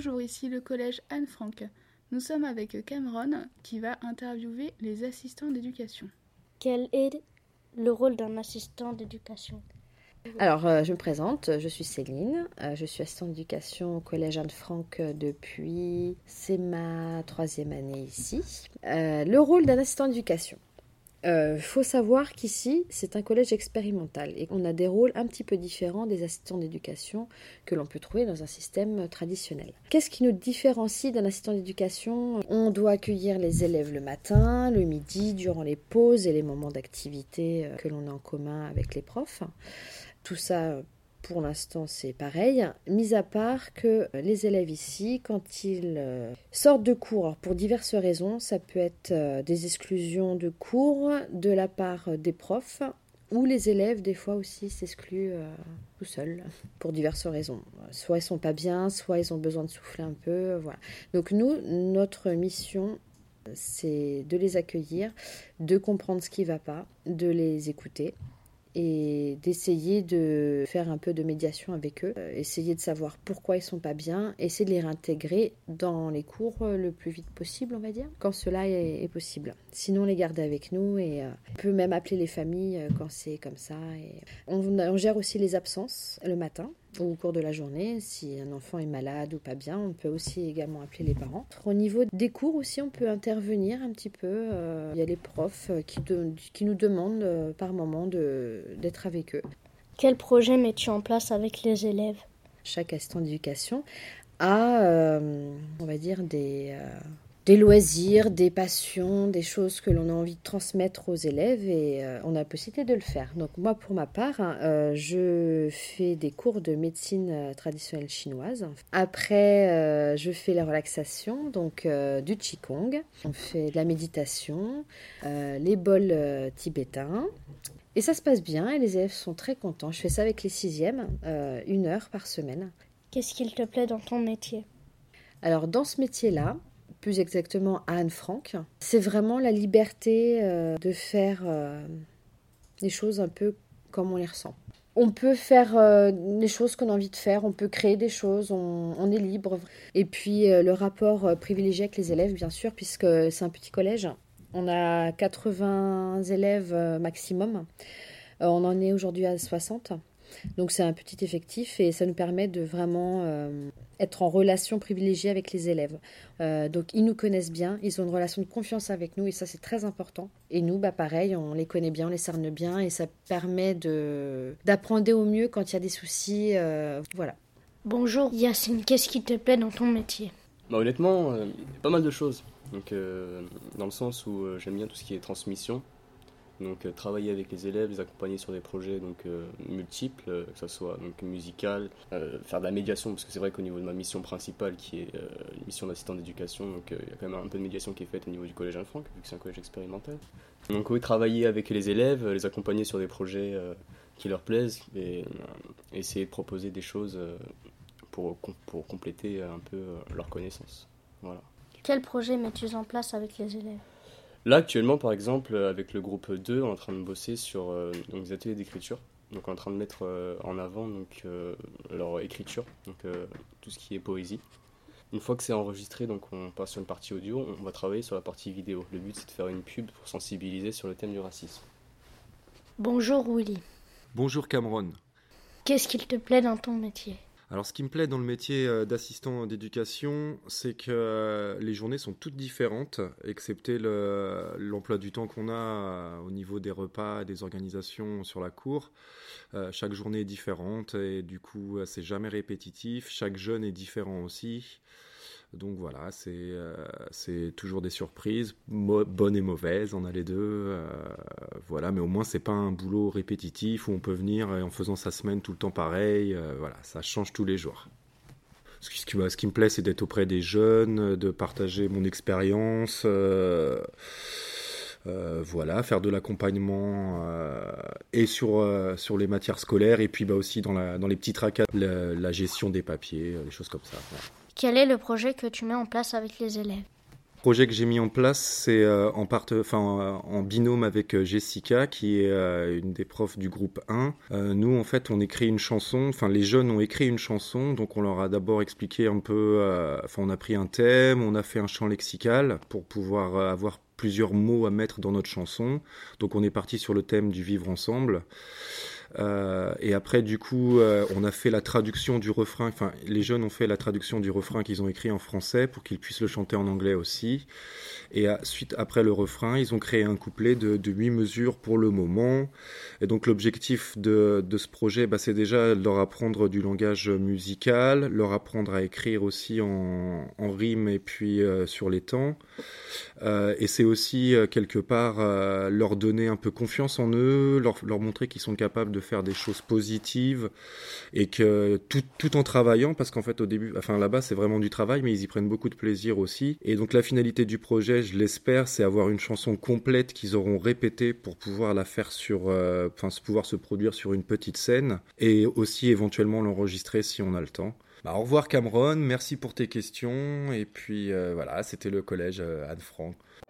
Bonjour, ici le collège Anne-Franck. Nous sommes avec Cameron qui va interviewer les assistants d'éducation. Quel est le rôle d'un assistant d'éducation ? Alors, je me présente, je suis Céline, je suis assistante d'éducation au collège Anne-Franck c'est ma 3e année ici. Le rôle d'un assistant d'éducation. Faut savoir qu'ici, c'est un collège expérimental et on a des rôles un petit peu différents des assistants d'éducation que l'on peut trouver dans un système traditionnel. Qu'est-ce qui nous différencie d'un assistant d'éducation ? On doit accueillir les élèves le matin, le midi, durant les pauses et les moments d'activité que l'on a en commun avec les profs. Tout ça, pour l'instant, c'est pareil, mis à part que les élèves ici, quand ils sortent de cours, alors pour diverses raisons, ça peut être des exclusions de cours de la part des profs, ou les élèves, des fois aussi, s'excluent tout seuls, pour diverses raisons. Soit ils sont pas bien, soit ils ont besoin de souffler un peu, voilà. Donc nous, notre mission, c'est de les accueillir, de comprendre ce qui ne va pas, de les écouter, et d'essayer de faire un peu de médiation avec eux, essayer de savoir pourquoi ils sont pas bien, essayer de les réintégrer dans les cours le plus vite possible, on va dire, quand cela est possible. Sinon, les garder avec nous et on peut même appeler les familles quand c'est comme ça. Et on gère aussi les absences le matin ou au cours de la journée. Si un enfant est malade ou pas bien, on peut aussi également appeler les parents. Au niveau des cours aussi, on peut intervenir un petit peu. Il y a les profs qui nous demandent par moment d'être avec eux. Quel projet mets-tu en place avec les élèves ? Chaque assistant d'éducation a, on va dire, des loisirs, des passions, des choses que l'on a envie de transmettre aux élèves et on a la possibilité de le faire. Donc moi, pour ma part, je fais des cours de médecine traditionnelle chinoise. Après, je fais la relaxation, donc du qigong. On fait de la méditation, les bols tibétains. Et ça se passe bien et les élèves sont très contents. Je fais ça avec les 6e, 1 heure par semaine. Qu'est-ce qu'il te plaît dans ton métier ? Alors dans ce métier-là, plus exactement à Anne-Franck, c'est vraiment la liberté de faire les choses un peu comme on les ressent. On peut faire les choses qu'on a envie de faire, on peut créer des choses, on est libre. Et puis le rapport privilégié avec les élèves, bien sûr, puisque c'est un petit collège. On a 80 élèves maximum. On en est aujourd'hui à 60. Donc c'est un petit effectif et ça nous permet de vraiment être en relation privilégiée avec les élèves. Donc ils nous connaissent bien, ils ont une relation de confiance avec nous et ça c'est très important. Et nous, pareil, on les connaît bien, on les cerne bien et ça permet d'apprendre au mieux quand il y a des soucis. Voilà. Bonjour Yacine, qu'est-ce qui te plaît dans ton métier ? Honnêtement, il y a pas mal de choses. Donc, dans le sens où j'aime bien tout ce qui est transmission. Donc travailler avec les élèves, les accompagner sur des projets multiples, que ce soit musical, faire de la médiation, parce que c'est vrai qu'au niveau de ma mission principale, qui est une mission d'assistant d'éducation, donc il y a quand même un peu de médiation qui est faite au niveau du collège Anne-Franck, vu que c'est un collège expérimental. Donc oui, travailler avec les élèves, les accompagner sur des projets qui leur plaisent, et essayer de proposer des choses pour compléter un peu leurs connaissances. Voilà. Quel projet mets-tu en place avec les élèves ? Là, actuellement, par exemple, avec le groupe 2, on est en train de bosser sur des ateliers d'écriture. Donc, on est en train de mettre en avant leur écriture, tout ce qui est poésie. Une fois que c'est enregistré, donc on passe sur une partie audio, on va travailler sur la partie vidéo. Le but, c'est de faire une pub pour sensibiliser sur le thème du racisme. Bonjour Willy. Bonjour Cameron. Qu'est-ce qu'il te plaît dans ton métier ? Alors, ce qui me plaît dans le métier d'assistant d'éducation, c'est que les journées sont toutes différentes, excepté l'emploi du temps qu'on a au niveau des repas, des organisations sur la cour. Chaque journée est différente et du coup, c'est jamais répétitif. Chaque jeune est différent aussi. Donc voilà, c'est toujours des surprises, bonnes et mauvaises, on a les deux. Voilà, mais au moins, c'est pas un boulot répétitif où on peut venir en faisant sa semaine tout le temps pareil. Voilà, ça change tous les jours. Ce qui me plaît, c'est d'être auprès des jeunes, de partager mon expérience. Voilà, faire de l'accompagnement et sur les matières scolaires et puis aussi dans les petits tracas, la gestion des papiers, des choses comme ça. Voilà. Quel est le projet que tu mets en place avec les élèves ? projet que j'ai mis en place, c'est en binôme avec Jessica, qui est une des profs du groupe 1. Nous, en fait, on écrit une chanson, les jeunes ont écrit une chanson, donc on leur a d'abord expliqué un peu, on a pris un thème, on a fait un champ lexical pour pouvoir avoir plusieurs mots à mettre dans notre chanson. Donc on est parti sur le thème du vivre ensemble. Et après, du coup, on a fait la traduction du refrain. Les jeunes ont fait la traduction du refrain qu'ils ont écrit en français pour qu'ils puissent le chanter en anglais aussi. Et après le refrain, ils ont créé un couplet de 8 mesures pour le moment. Et donc l'objectif de ce projet, c'est déjà leur apprendre du langage musical, leur apprendre à écrire aussi en rime et puis sur les temps. Et c'est aussi quelque part leur donner un peu confiance en eux, leur montrer qu'ils sont capables de faire des choses positives et que tout en travaillant, parce qu'en fait au début, là-bas c'est vraiment du travail, mais ils y prennent beaucoup de plaisir aussi. Et donc la finalité du projet, je l'espère, c'est avoir une chanson complète qu'ils auront répétée pour pouvoir la faire pouvoir se produire sur une petite scène et aussi éventuellement l'enregistrer si on a le temps. Au revoir Cameron, merci pour tes questions et puis voilà, c'était le collège Anne Frank.